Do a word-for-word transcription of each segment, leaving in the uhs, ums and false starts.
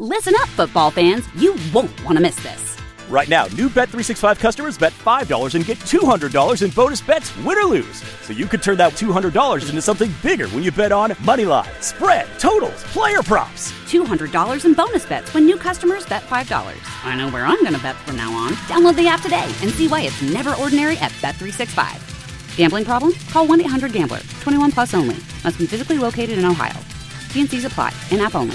Listen up, football fans. You won't want to miss this. Right now, new Bet three sixty-five customers bet five dollars and get two hundred dollars in bonus bets, win or lose. So you could turn that two hundred dollars into something bigger when you bet on money line, spread, totals, player props. two hundred dollars in bonus bets when new customers bet five dollars. I know where I'm going to bet from now on. Download the app today and see why it's never ordinary at Bet three sixty-five. Gambling problem? Call one eight hundred gambler. twenty-one plus only. Must be physically located in Ohio. T and C's apply. In-app only.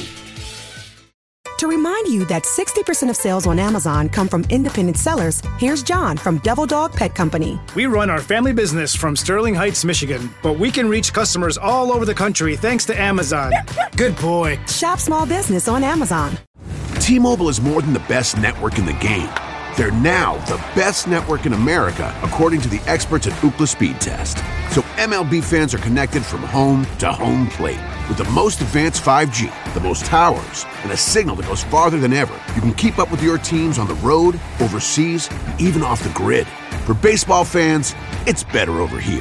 To remind you that sixty percent of sales on Amazon come from independent sellers, here's John from Devil Dog Pet Company. We run our family business from Sterling Heights, Michigan, but we can reach customers all over the country thanks to Amazon. Good boy. Shop small business on Amazon. T-Mobile is more than the best network in the game. They're now the best network in America, according to the experts at Ookla Speed Test. So M L B fans are connected from home to home plate. With the most advanced five G, the most towers, and a signal that goes farther than ever, you can keep up with your teams on the road, overseas, and even off the grid. For baseball fans, it's better over here.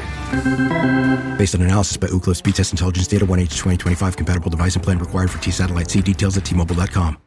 Based on analysis by Ookla Speed Test Intelligence Data, one H twenty twenty-five compatible device and plan required for T-Satellite. See details at T Mobile dot com.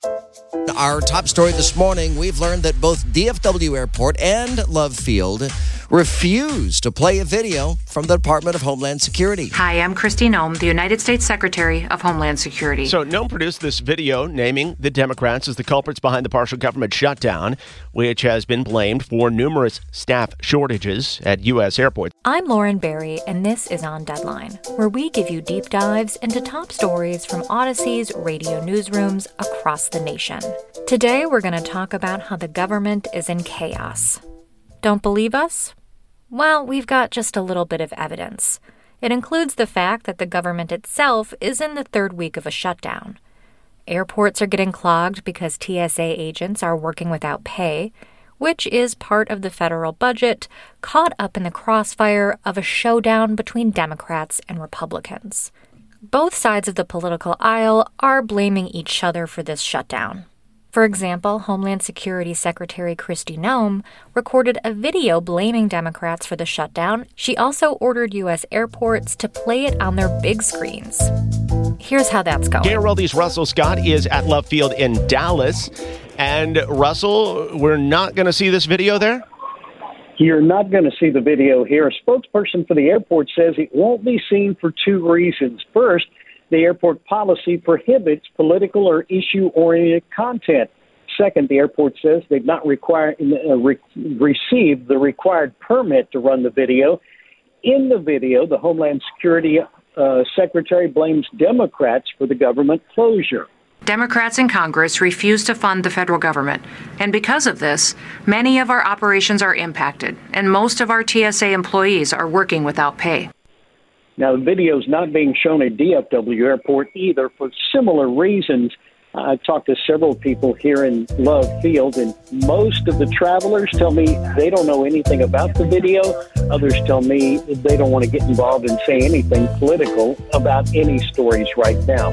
Our top story this morning, we've learned that both D F W Airport and Love Field refused to play a video from the Department of Homeland Security. Hi, I'm Kristi Noem, the United States Secretary of Homeland Security. So Noem produced this video naming the Democrats as the culprits behind the partial government shutdown, which has been blamed for numerous staff shortages at U S airports. I'm Lauren Barry, and this is On Deadline, where we give you deep dives into top stories from Odyssey's radio newsrooms across the nation. Today, we're going to talk about how the government is in chaos. Don't believe us? Well, we've got just a little bit of evidence. It includes the fact that the government itself is in the third week of a shutdown. Airports are getting clogged because T S A agents are working without pay, which is part of the federal budget caught up in the crossfire of a showdown between Democrats and Republicans. Both sides of the political aisle are blaming each other for this shutdown. For example, Homeland Security Secretary Kristi Noem recorded a video blaming Democrats for the shutdown. She also ordered U S airports to play it on their big screens. Here's how that's going. K R L D's Russell Scott is at Love Field in Dallas. And Russell, we're not going to see this video there? You're not going to see the video here. A spokesperson for the airport says it won't be seen for two reasons. First, the airport policy prohibits political or issue-oriented content. Second, the airport says they've not require, uh, re- received the required permit to run the video. In the video, the Homeland Security uh, Secretary blames Democrats for the government closure. Democrats in Congress refuse to fund the federal government, and because of this, many of our operations are impacted, and most of our T S A employees are working without pay. Now, the video is not being shown at D F W Airport either for similar reasons. I talked to several people here in Love Field, and most of the travelers tell me they don't know anything about the video. Others tell me they don't want to get involved and say anything political about any stories right now.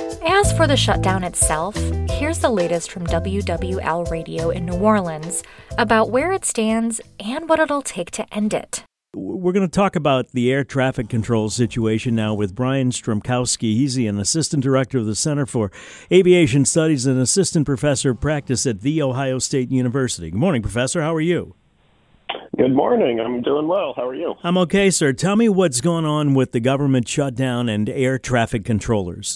As for the shutdown itself, here's the latest from W W L Radio in New Orleans about where it stands and what it'll take to end it. We're going to talk about the air traffic control situation now with Brian Strumkowski. He's an assistant director of the Center for Aviation Studies and assistant professor of practice at The Ohio State University. Good morning, Professor. How are you? Good morning. I'm doing well. How are you? I'm okay, sir. Tell me what's going on with the government shutdown and air traffic controllers.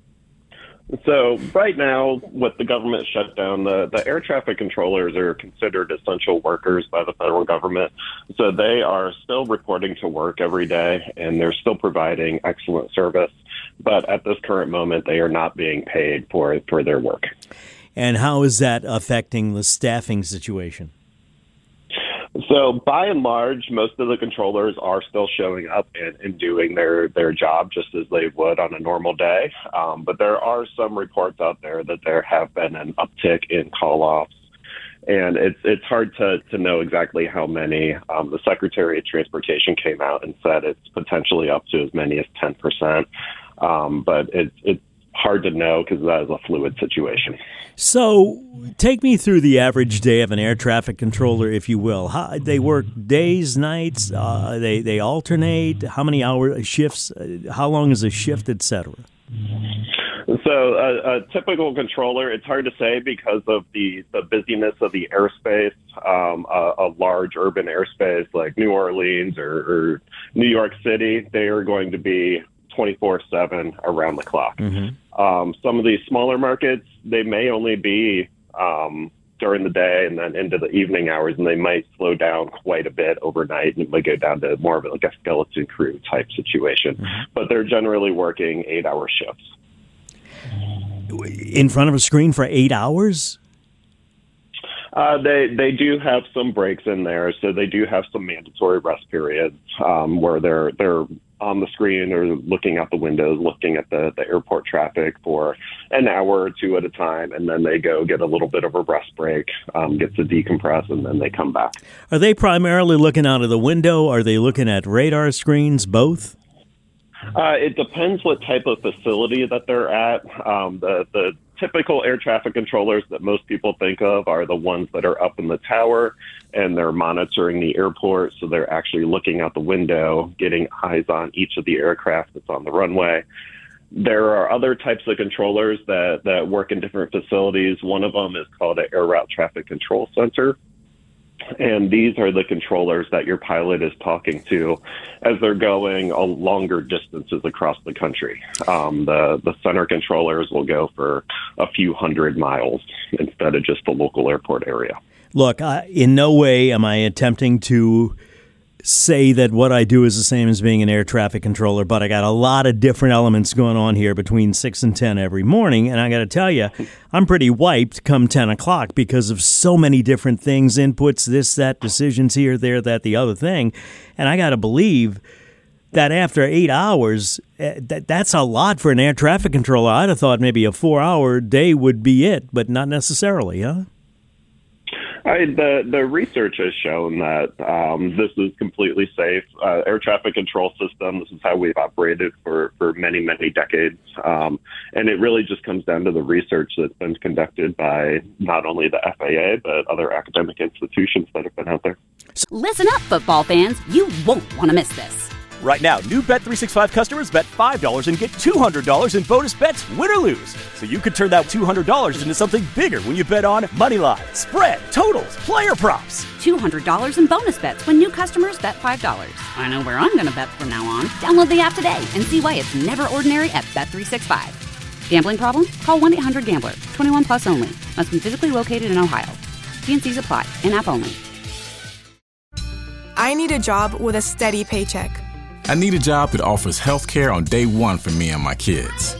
So right now, with the government shutdown, the, the air traffic controllers are considered essential workers by the federal government. So they are still reporting to work every day, and they're still providing excellent service. But at this current moment, they are not being paid for, for their work. And how is that affecting the staffing situation? So by and large, most of the controllers are still showing up and, and doing their, their job just as they would on a normal day. Um, but there are some reports out there that there have been an uptick in call-offs. And it's it's hard to, to know exactly how many. Um, the Secretary of Transportation came out and said it's potentially up to as many as ten percent. Um, but it, it's hard to know because that is a fluid situation. So take me through the average day of an air traffic controller, if you will. How, they work days, nights, uh, they, they alternate, how many hour shifts, uh, how long is a shift, et cetera? So a, a typical controller, it's hard to say because of the, the busyness of the airspace. Um, a, a large urban airspace like New Orleans or, or New York City, they are going to be twenty-four seven around the clock. Mm-hmm. Um, some of these smaller markets, they may only be um, during the day and then into the evening hours, and they might slow down quite a bit overnight, and it might go down to more of like a skeleton crew type situation. Mm-hmm. But they're generally working eight-hour shifts. In front of a screen for eight hours? Uh, they they do have some breaks in there, so they do have some mandatory rest periods um, where they're they're on the screen or looking out the windows, looking at the, the airport traffic for an hour or two at a time, and then they go get a little bit of a rest break, um, get to decompress, and then they come back. Are they primarily looking out of the window? Are they looking at radar screens, both? Uh, it depends what type of facility that they're at. Um, the, the typical air traffic controllers that most people think of are the ones that are up in the tower and they're monitoring the airport. So they're actually looking out the window, getting eyes on each of the aircraft that's on the runway. There are other types of controllers that, that work in different facilities. One of them is called an Air Route Traffic Control Center. And these are the controllers that your pilot is talking to as they're going a longer distances across the country. Um, the, the center controllers will go for a few hundred miles instead of just the local airport area. Look, I, in no way am I attempting to say that what I do is the same as being an air traffic controller, but I got a lot of different elements going on here between six and ten every morning, and I got to tell you, I'm pretty wiped come ten o'clock because of so many different things, inputs, this, that, decisions here, there, that, the other thing, and I got to believe that after eight hours, that that's a lot for an air traffic controller. I'd have thought maybe a four-hour day would be it, but not necessarily, huh? I, the the research has shown that um, this is completely safe. Uh, air traffic control system, this is how we've operated for, for many, many decades. Um, and it really just comes down to the research that's been conducted by not only the F A A, but other academic institutions that have been out there. Listen up, football fans. You won't want to miss this. Right now, new Bet three sixty-five customers bet five dollars and get two hundred dollars in bonus bets, win or lose. So you could turn that two hundred dollars into something bigger when you bet on Moneyline, spread, totals, player props. two hundred dollars in bonus bets when new customers bet five dollars. I know where I'm going to bet from now on. Download the app today and see why it's never ordinary at Bet three sixty-five. Gambling problem? Call one eight hundred gambler. twenty-one plus only. Must be physically located in Ohio. T and C's apply. In-app only. I need a job with a steady paycheck. I need a job that offers health care on day one for me and my kids.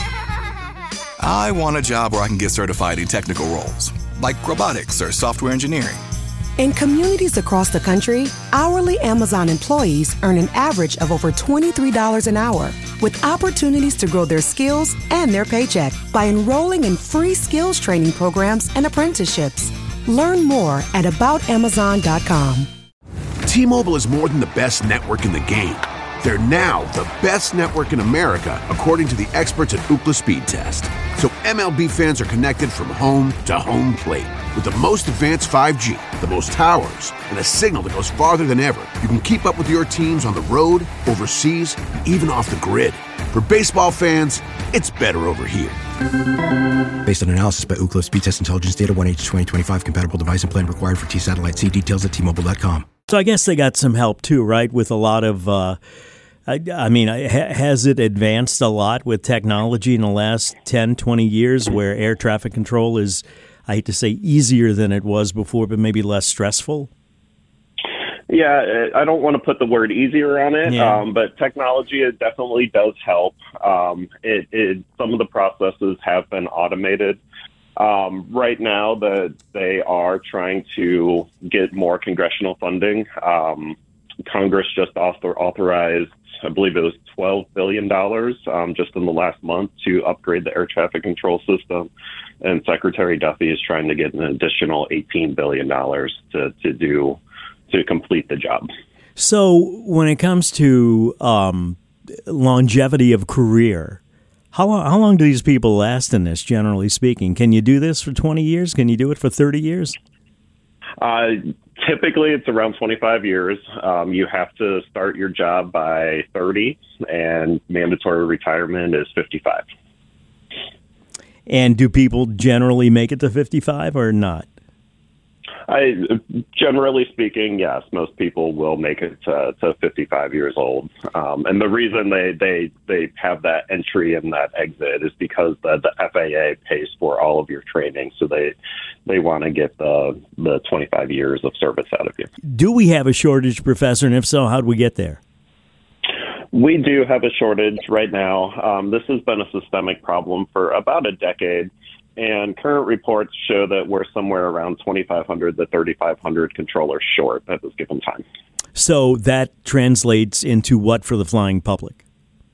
I want a job where I can get certified in technical roles, like robotics or software engineering. In communities across the country, hourly Amazon employees earn an average of over twenty-three dollars an hour, with opportunities to grow their skills and their paycheck by enrolling in free skills training programs and apprenticeships. Learn more at about amazon dot com. T-Mobile is more than the best network in the game. They're now the best network in America, according to the experts at Ookla Speed Test. So M L B fans are connected from home to home plate. With the most advanced five G, the most towers, and a signal that goes farther than ever, you can keep up with your teams on the road, overseas, and even off the grid. For baseball fans, it's better over here. Based on analysis by Ookla Speed Test Intelligence Data, one H twenty twenty-five compatible device and plan required for T-Satellite. See details at T Mobile dot com. So I guess they got some help too, right? With a lot of, uh, I, I mean, ha- has it advanced a lot with technology in the last ten, twenty years where air traffic control is, I hate to say, easier than it was before, but maybe less stressful? Yeah, I don't want to put the word easier on it, yeah. um, but technology it definitely does help. Um, it, it, some of the processes have been automated. Um, right now, the, they are trying to get more congressional funding. Um, Congress just author, authorized, I believe it was twelve billion dollars um, just in the last month to upgrade the air traffic control system. And Secretary Duffy is trying to get an additional eighteen billion dollars to, to do to complete the job. So when it comes to um, longevity of career, How long, how long do these people last in this, generally speaking? Can you do this for twenty years? Can you do it for thirty years? Uh, typically, it's around twenty-five years. Um, you have to start your job by thirty, and mandatory retirement is fifty-five. And do people generally make it to fifty-five or not? I, generally speaking, yes, most people will make it to, to fifty-five years old. Um, and the reason they, they, they have that entry and that exit is because the, the F A A pays for all of your training. So they they want to get the, the twenty-five years of service out of you. Do we have a shortage, Professor? And if so, how do we get there? We do have a shortage right now. Um, this has been a systemic problem for about a decade. And current reports show that we're somewhere around twenty-five hundred to thirty-five hundred controllers short at this given time. So that translates into what for the flying public?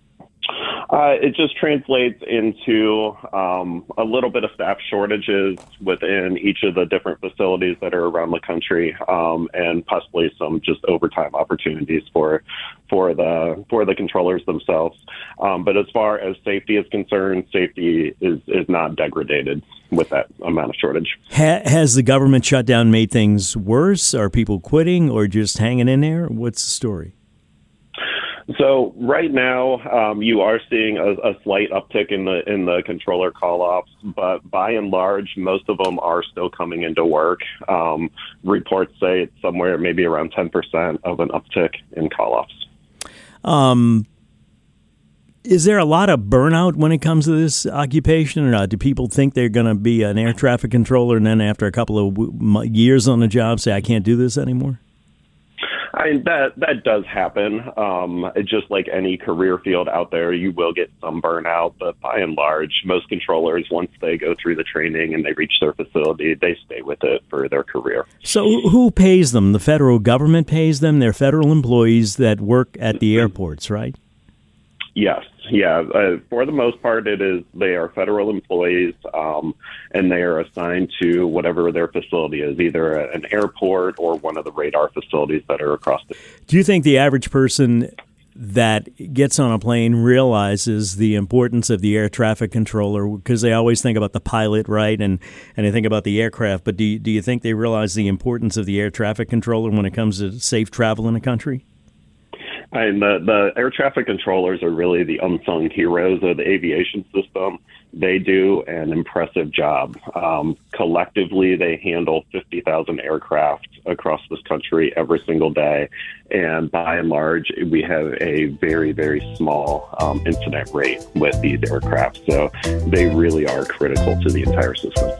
Uh, it just translates into um, a little bit of staff shortages within each of the different facilities that are around the country, um, and possibly some just overtime opportunities for for the for the controllers themselves. Um, but as far as safety is concerned, safety is, is not degraded with that amount of shortage. Ha- has the government shutdown made things worse? Are people quitting or just hanging in there? What's the story? So right now, um, you are seeing a, a slight uptick in the in the controller call-offs, but by and large, most of them are still coming into work. Um, reports say it's somewhere maybe around ten percent of an uptick in call-offs. Um, is there a lot of burnout when it comes to this occupation, or not? Do people think they're going to be an air traffic controller and then after a couple of w- years on the job say, I can't do this anymore? I mean, that that does happen. Um, just like any career field out there, you will get some burnout. But by and large, most controllers, once they go through the training and they reach their facility, they stay with it for their career. So who pays them? The federal government pays them? They're federal employees that work at the airports, right? Yes. Yeah. Uh, for the most part, it is. They are federal employees, um, and they are assigned to whatever their facility is, either an airport or one of the radar facilities that are across the. Do you think the average person that gets on a plane realizes the importance of the air traffic controller? Because they always think about the pilot, right, and and they think about the aircraft. But do you, do you think they realize the importance of the air traffic controller when it comes to safe travel in a country? And the, the air traffic controllers are really the unsung heroes of the aviation system. They do an impressive job. Um, collectively, they handle fifty thousand aircraft across this country every single day. And by and large, we have a very, very small um, incident rate with these aircraft. So they really are critical to the entire system.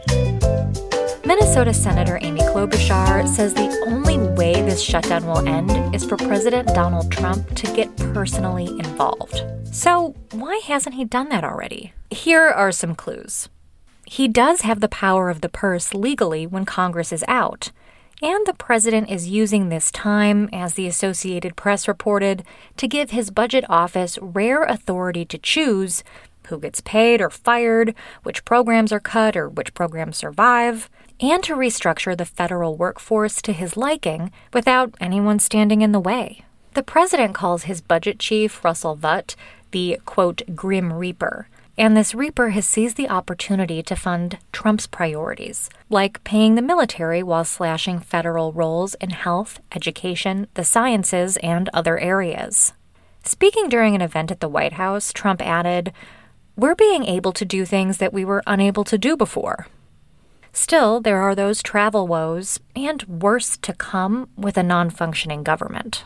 Minnesota Senator Amy Klobuchar says the only way this shutdown will end is for President Donald Trump to get personally involved. So why hasn't he done that already? Here are some clues. He does have the power of the purse legally when Congress is out, and the president is using this time, as the Associated Press reported, to give his budget office rare authority to choose who gets paid or fired, which programs are cut or which programs survive, and to restructure the federal workforce to his liking without anyone standing in the way. The president calls his budget chief, Russell Vought, the, quote, Grim Reaper. And this Reaper has seized the opportunity to fund Trump's priorities, like paying the military while slashing federal roles in health, education, the sciences, and other areas. Speaking during an event at the White House, Trump added, "We're being able to do things that we were unable to do before." Still, there are those travel woes, and worse to come with a non-functioning government.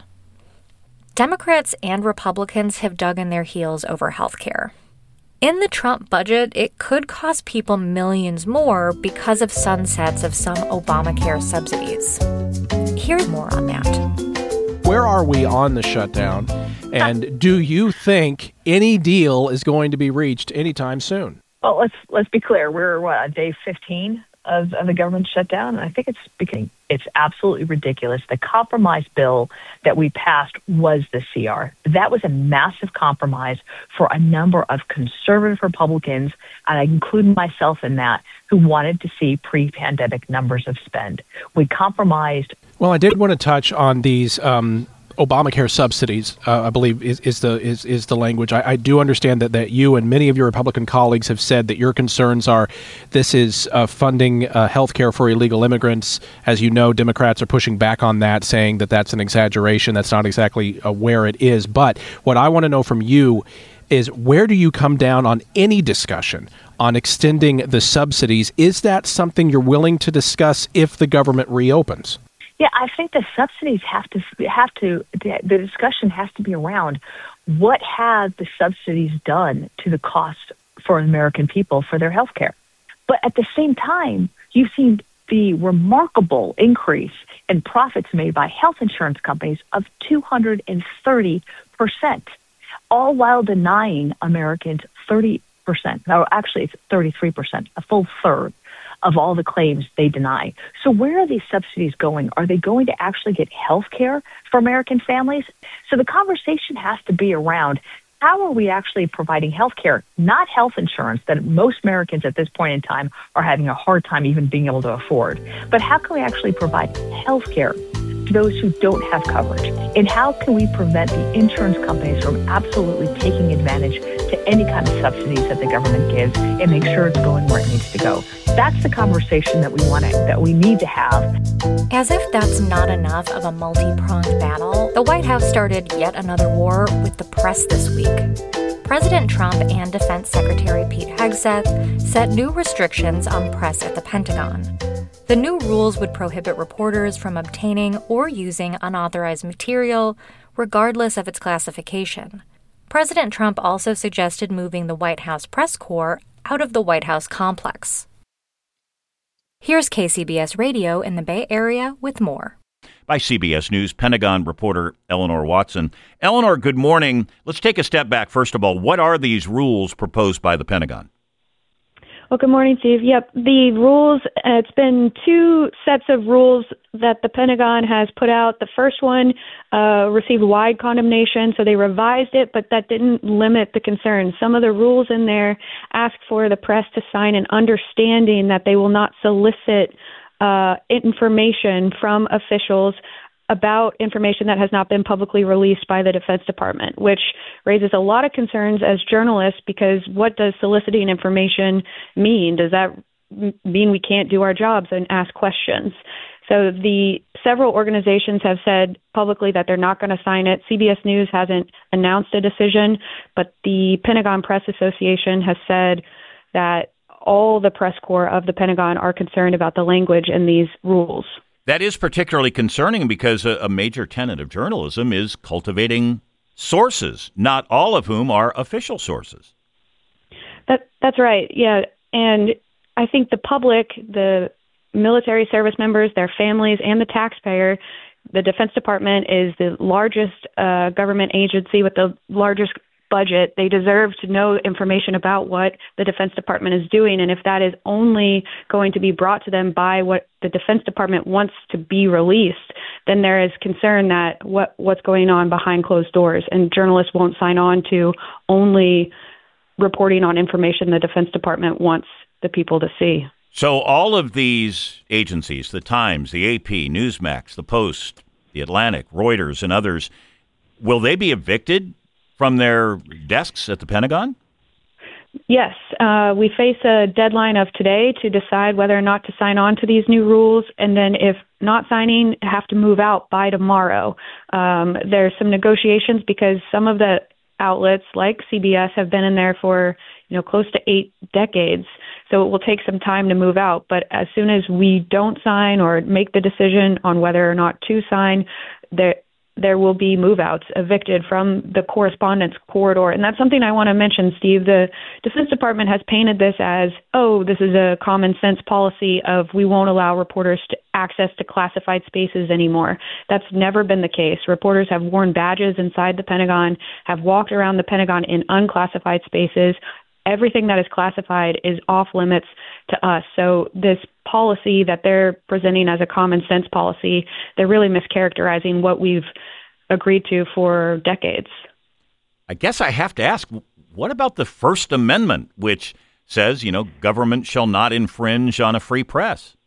Democrats and Republicans have dug in their heels over health care. In the Trump budget, it could cost people millions more because of sunsets of some Obamacare subsidies. Here's more on that. Where are we on the shutdown? And do you think any deal is going to be reached anytime soon? Well, let's let's be clear. We're, what, on day fifteen of, of the government shutdown? And I think it's becoming, it's absolutely ridiculous. The compromise bill that we passed was the C R. That was a massive compromise for a number of conservative Republicans, and I include myself in that, who wanted to see pre-pandemic numbers of spend. We compromised. Well, I did want to touch on these um, Obamacare subsidies, uh, I believe is, is the is, is the language. I, I do understand that, that you and many of your Republican colleagues have said that your concerns are this is uh, funding uh, health care for illegal immigrants. As you know, Democrats are pushing back on that, saying that that's an exaggeration. That's not exactly uh, where it is. But what I want to know from you, is where do you come down on any discussion on extending the subsidies? Is that something you're willing to discuss if the government reopens? Yeah, I think the subsidies have to have to the discussion has to be around what have the subsidies done to the cost for American people for their health care. But at the same time, you've seen the remarkable increase in profits made by health insurance companies of two hundred thirty percent, all while denying Americans thirty percent. No, actually, it's thirty-three percent, a full third of all the claims they deny. So where are these subsidies going? Are they going to actually get health care for American families? So the conversation has to be around how are we actually providing health care, not health insurance that most Americans at this point in time are having a hard time even being able to afford, but how can we actually provide health care to those who don't have coverage? And how can we prevent the insurance companies from absolutely taking advantage to any kind of subsidies that the government gives and make sure it's going where it needs to go? That's the conversation that we want to, that we need to have. As if that's not enough of a multi-pronged battle, the White House started yet another war with the press this week. President Trump and Defense Secretary Pete Hegseth set new restrictions on press at the Pentagon. The new rules would prohibit reporters from obtaining or using unauthorized material, regardless of its classification. President Trump also suggested moving the White House press corps out of the White House complex. Here's K C B S Radio in the Bay Area with more. By C B S News Pentagon reporter Eleanor Watson. Eleanor, good morning. Let's take a step back. First of all, what are these rules proposed by the Pentagon? Well, good morning, Steve. Yep, the rules, uh, it's been two sets of rules that the Pentagon has put out. The first one uh, received wide condemnation, so they revised it, but that didn't limit the concerns. Some of the rules in there ask for the press to sign an understanding that they will not solicit uh, information from officials about information that has not been publicly released by the Defense Department, which raises a lot of concerns as journalists because what does soliciting information mean? Does that mean we can't do our jobs and ask questions? So the several organizations have said publicly that they're not going to sign it. C B S News hasn't announced a decision, but the Pentagon Press Association has said that all the press corps of the Pentagon are concerned about the language in these rules. That is particularly concerning because a, a major tenet of journalism is cultivating sources, not all of whom are official sources. That that's right. Yeah, and I think the public, the military service members, their families, and the taxpayer, the Defense Department is the largest uh, government agency with the largest budget. They deserve to know information about what the Defense Department is doing. And if that is only going to be brought to them by what the Defense Department wants to be released, then there is concern that what what's going on behind closed doors. And journalists won't sign on to only reporting on information the Defense Department wants the people to see. So all of these agencies, the Times, the A P, Newsmax, the Post, the Atlantic, Reuters, and others, will they be evicted from their desks at the Pentagon? Yes. Uh, we face a deadline of today to decide whether or not to sign on to these new rules. And then if not signing, have to move out by tomorrow. Um, there's some negotiations because some of the outlets like C B S have been in there for, you know, close to eight decades. So it will take some time to move out. But as soon as we don't sign or make the decision on whether or not to sign, there there will be move-outs, evicted from the correspondence corridor. And that's something I want to mention, Steve. The Defense Department has painted this as, oh, this is a common sense policy of we won't allow reporters to access to classified spaces anymore. That's never been the case. Reporters have worn badges inside the Pentagon, have walked around the Pentagon in unclassified spaces. Everything that is classified is off limits to us. So this policy that they're presenting as a common sense policy, they're really mischaracterizing what we've agreed to for decades. I guess I have to ask, what about the First Amendment, which says, you know, government shall not infringe on a free press?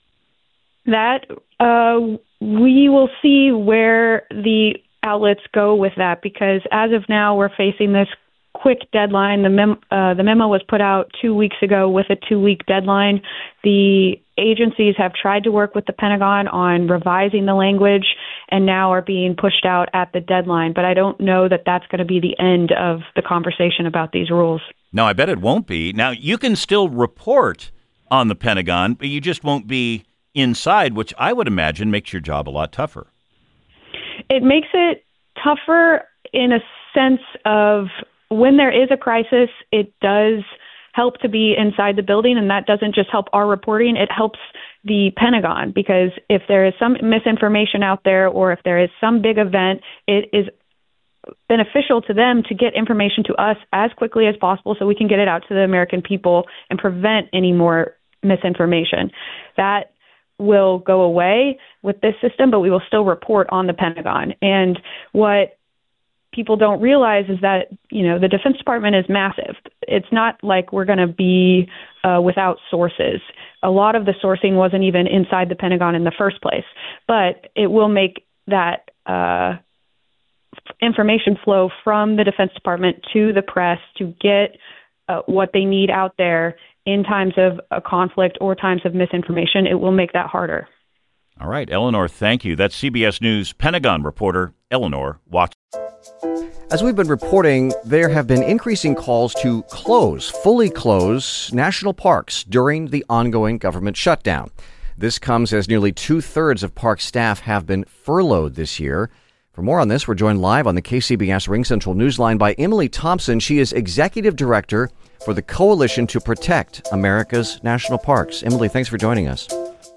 That, uh, we will see where the outlets go with that, because as of now, we're facing this quick deadline. The, mem- uh, the memo was put out two weeks ago with a two-week deadline. The agencies have tried to work with the Pentagon on revising the language and now are being pushed out at the deadline. But I don't know that that's going to be the end of the conversation about these rules. No, I bet it won't be. Now, you can still report on the Pentagon, but you just won't be inside, which I would imagine makes your job a lot tougher. It makes it tougher in a sense of when there is a crisis, it does help to be inside the building, and that doesn't just help our reporting, it helps the Pentagon, because if there is some misinformation out there or if there is some big event, it is beneficial to them to get information to us as quickly as possible so we can get it out to the American people and prevent any more misinformation. That will go away with this system, but we will still report on the Pentagon. And what people don't realize is that, you know, the Defense Department is massive. It's not like we're going to be uh, without sources. A lot of the sourcing wasn't even inside the Pentagon in the first place, but it will make that uh, information flow from the Defense Department to the press to get uh, what they need out there in times of a conflict or times of misinformation. It will make that harder. All right, Eleanor, thank you. That's C B S News Pentagon reporter Eleanor Watson. As we've been reporting, there have been increasing calls to close, fully close national parks during the ongoing government shutdown. This comes as nearly two-thirds of park staff have been furloughed this year. For more on this, we're joined live on the K C B S Ring Central Newsline by Emily Thompson. She is Executive Director for the Coalition to Protect America's National Parks. Emily, thanks for joining us.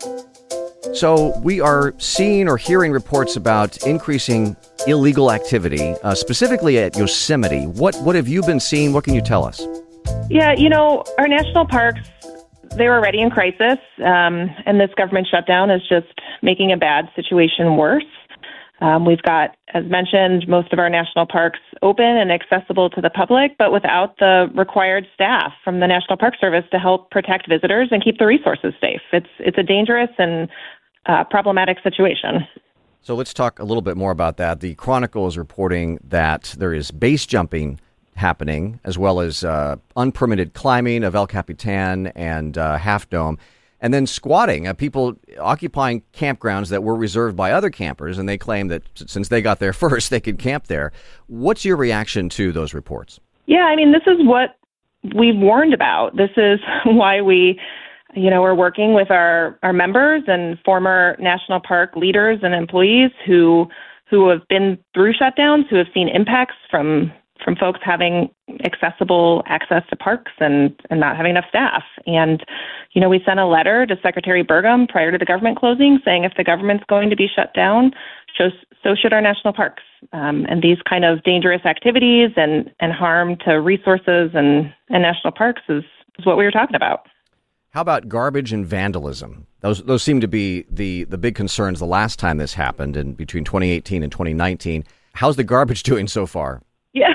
So we are seeing or hearing reports about increasing illegal activity, uh, specifically at Yosemite. What what have you been seeing? What can you tell us? Yeah, you know, our national parks, they were already in crisis, um, and this government shutdown is just making a bad situation worse. Um, we've got, as mentioned, most of our national parks open and accessible to the public, but without the required staff from the National Park Service to help protect visitors and keep the resources safe. It's it's a dangerous and uh, problematic situation. So let's talk a little bit more about that. The Chronicle is reporting that there is base jumping happening, as well as uh, unpermitted climbing of El Capitan and uh, Half Dome. And then squatting, uh, people occupying campgrounds that were reserved by other campers, and they claim that since they got there first, they could camp there. What's your reaction to those reports? Yeah, I mean, this is what we've warned about. This is why we, you know, are working with our, our members and former national park leaders and employees who who have been through shutdowns, who have seen impacts from from folks having accessible access to parks and, and not having enough staff. And, you know, we sent a letter to Secretary Burgum prior to the government closing saying if the government's going to be shut down, so, so should our national parks. Um, and these kind of dangerous activities and, and harm to resources and, and national parks is, is what we were talking about. How about garbage and vandalism? Those those seem to be the, the big concerns the last time this happened in between twenty eighteen and twenty nineteen. How's the garbage doing so far? Yeah,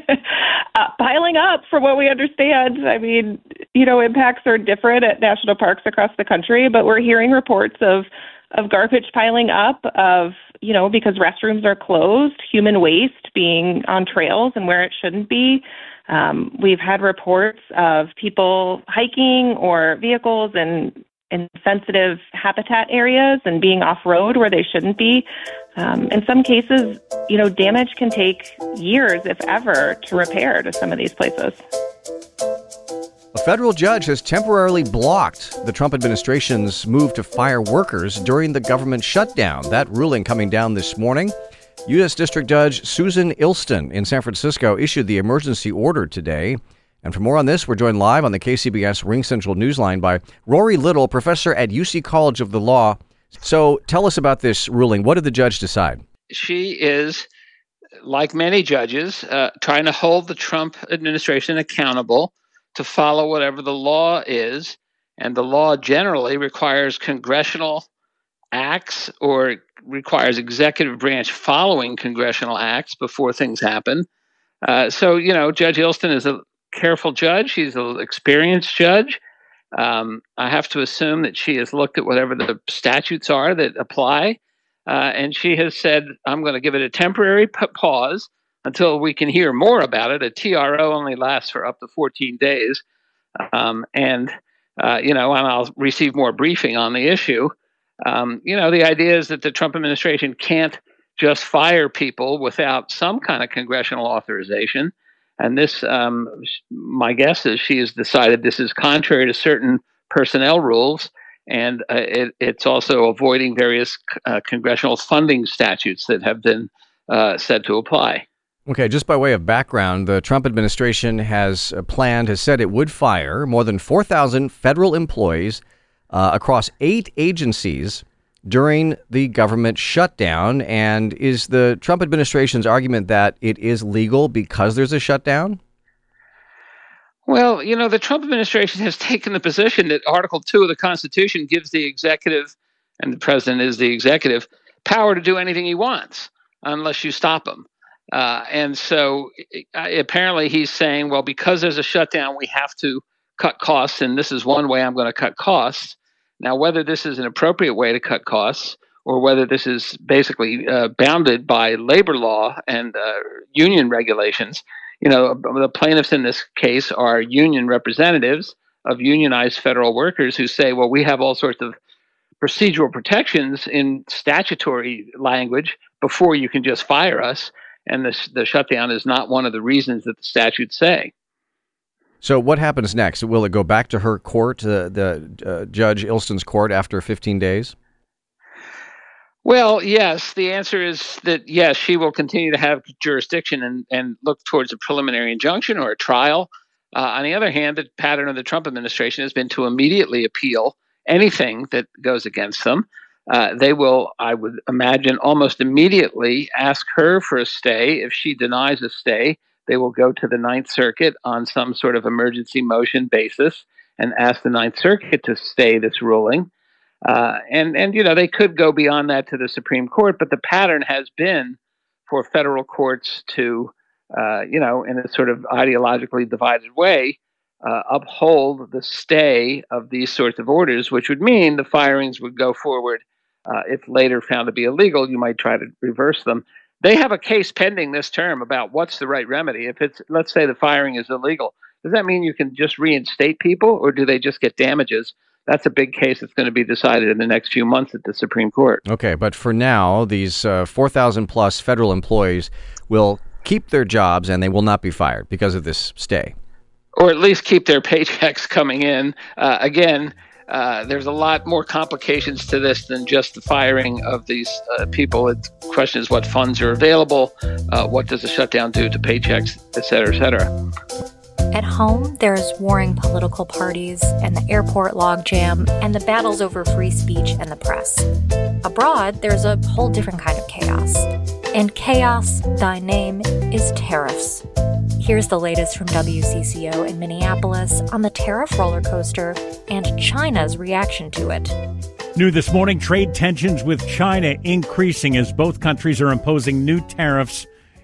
uh, piling up from what we understand. I mean, you know, impacts are different at national parks across the country, but we're hearing reports of, of garbage piling up, of, you know, because restrooms are closed, human waste being on trails and where it shouldn't be. Um, we've had reports of people hiking or vehicles in, in sensitive habitat areas and being off-road where they shouldn't be. Um, in some cases, you know, damage can take years, if ever, to repair to some of these places. A federal judge has temporarily blocked the Trump administration's move to fire workers during the government shutdown. That ruling coming down this morning. U S District Judge Susan Ilston in San Francisco issued the emergency order today. And for more on this, we're joined live on the K C B S Ring Central Newsline by Rory Little, professor at U C College of the Law. So tell us about this ruling. What did the judge decide? She is, like many judges, uh, trying to hold the Trump administration accountable to follow whatever the law is. And the law generally requires congressional acts or requires executive branch following congressional acts before things happen. Uh, so, you know, Judge Ilston is a careful judge. She's an experienced judge. Um, I have to assume that she has looked at whatever the statutes are that apply. Uh, and she has said, I'm going to give it a temporary p- pause until we can hear more about it. A T R O only lasts for up to fourteen days. Um, and, uh, you know, and I'll receive more briefing on the issue. Um, you know, the idea is that the Trump administration can't just fire people without some kind of congressional authorization. And this, um, my guess is she has decided this is contrary to certain personnel rules. And uh, it, it's also avoiding various uh, congressional funding statutes that have been uh, said to apply. Okay, just by way of background, the Trump administration has planned, has said it would fire more than four thousand federal employees uh, across eight agencies during the government shutdown. And is the Trump administration's argument that it is legal because there's a shutdown? Well, you know, the Trump administration has taken the position that Article two of the Constitution gives the executive, and the president is the executive, power to do anything he wants unless you stop him. Uh, and so uh, apparently he's saying, well, because there's a shutdown, we have to cut costs, and this is one way I'm going to cut costs. Now, whether this is an appropriate way to cut costs or whether this is basically uh, bounded by labor law and uh, union regulations, you know, the plaintiffs in this case are union representatives of unionized federal workers who say, well, we have all sorts of procedural protections in statutory language before you can just fire us. And the, the shutdown is not one of the reasons that the statutes say. So what happens next? Will it go back to her court, uh, the uh, Judge Ilston's court, after fifteen days? Well, yes. The answer is that, yes, she will continue to have jurisdiction and, and look towards a preliminary injunction or a trial. Uh, on the other hand, the pattern of the Trump administration has been to immediately appeal anything that goes against them. Uh, they will, I would imagine, almost immediately ask her for a stay. If she denies a stay, they will go to the Ninth Circuit on some sort of emergency motion basis and ask the Ninth Circuit to stay this ruling. Uh, and, and, you know, they could go beyond that to the Supreme Court, but the pattern has been for federal courts to, uh, you know, in a sort of ideologically divided way, uh, uphold the stay of these sorts of orders, which would mean the firings would go forward. Uh, if later found to be illegal, you might try to reverse them. They have a case pending this term about what's the right remedy. If it's, let's say the firing is illegal, does that mean you can just reinstate people, or do they just get damages? That's a big case that's going to be decided in the next few months at the Supreme Court. Okay, but for now, these uh, four thousand plus federal employees will keep their jobs and they will not be fired because of this stay. Or at least keep their paychecks coming in. Uh, again, Uh, there's a lot more complications to this than just the firing of these uh, people. The question is what funds are available, uh, what does the shutdown do to paychecks, et cetera, et cetera. At home, there's warring political parties and the airport logjam and the battles over free speech and the press. Abroad, there's a whole different kind of chaos. And chaos, thy name, is tariffs. Here's the latest from W C C O in Minneapolis on the tariff roller coaster and China's reaction to it. New this morning, trade tensions with China increasing as both countries are imposing new tariffs,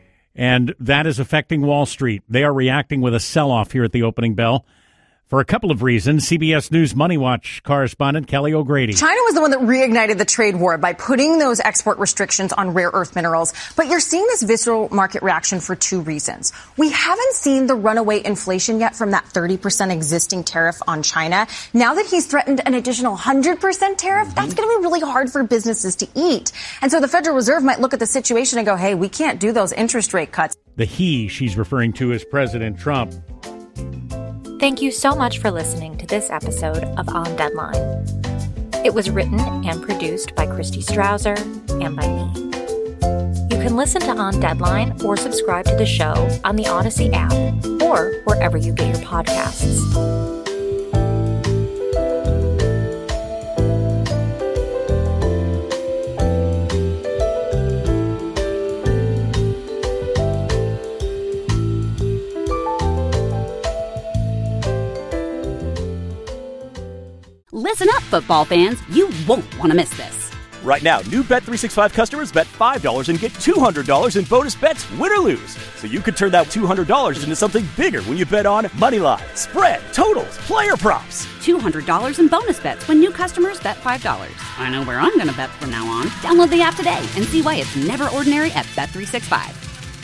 and that is affecting Wall Street. They are reacting with a sell-off here at the opening bell for a couple of reasons. C B S News Money Watch correspondent Kelly O'Grady. China was the one that reignited the trade war by putting those export restrictions on rare earth minerals. But you're seeing this visceral market reaction for two reasons. We haven't seen the runaway inflation yet from that thirty percent existing tariff on China. Now that he's threatened an additional one hundred percent tariff, mm-hmm. that's going to be really hard for businesses to eat. And so the Federal Reserve might look at the situation and go, hey, we can't do those interest rate cuts. The he she's referring to is President Trump. Thank you so much for listening to this episode of On Deadline. It was written and produced by Christy Strauser and by me. You can listen to On Deadline or subscribe to the show on the Odyssey app or wherever you get your podcasts. Listen up, football fans. You won't want to miss this. Right now, new Bet three sixty-five customers bet five dollars and get two hundred dollars in bonus bets, win or lose. So you could turn that two hundred dollars into something bigger when you bet on money line, spread, totals, player props. two hundred dollars in bonus bets when new customers bet five dollars. I know where I'm going to bet from now on. Download the app today and see why it's never ordinary at Bet three sixty-five.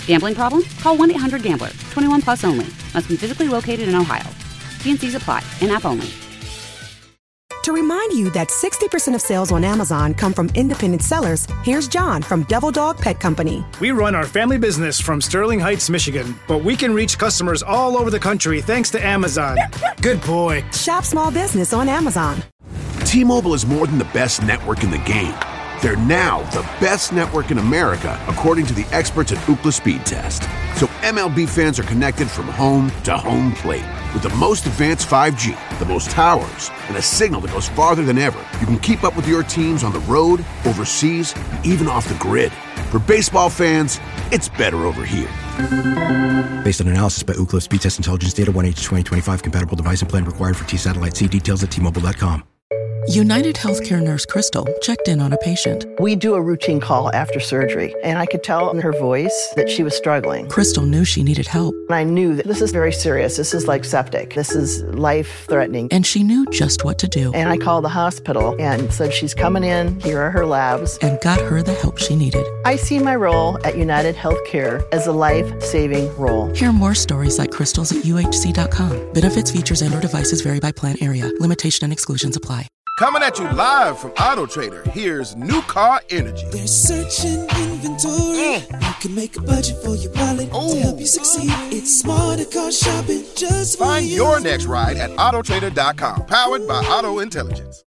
Gambling problem? Call one eight hundred gambler. twenty-one plus only. Must be physically located in Ohio. T and Cs apply. In-app only. To remind you that sixty percent of sales on Amazon come from independent sellers, here's John from Devil Dog Pet Company. We run our family business from Sterling Heights, Michigan, but we can reach customers all over the country thanks to Amazon. Good boy. Shop small business on Amazon. T-Mobile is more than the best network in the game. They're now the best network in America, according to the experts at Ookla Speed Test. So M L B fans are connected from home to home plate. With the most advanced five G, the most towers, and a signal that goes farther than ever, you can keep up with your teams on the road, overseas, and even off the grid. For baseball fans, it's better over here. Based on analysis by Ookla Speed Test Intelligence Data, one H twenty twenty-five compatible device and plan required for T-Satellite. See details at T Mobile dot com. United Healthcare nurse Crystal checked in on a patient. We do a routine call after surgery, and I could tell in her voice that she was struggling. Crystal knew she needed help. And I knew that this is very serious. This is like septic. This is life-threatening. And she knew just what to do. And I called the hospital and said, she's coming in. Here are her labs. And got her the help she needed. I see my role at United Healthcare as a life-saving role. Hear more stories like Crystal's at U H C dot com. Benefits, features, and or devices vary by plan area. Limitation and exclusions apply. Coming at you live from Auto Trader, here's New Car Energy. They're searching inventory. Mm. You can make a budget for your wallet Ooh. To help you succeed. It's smarter car shopping just for Find you. your next ride at Auto Trader dot com, powered by Auto Intelligence.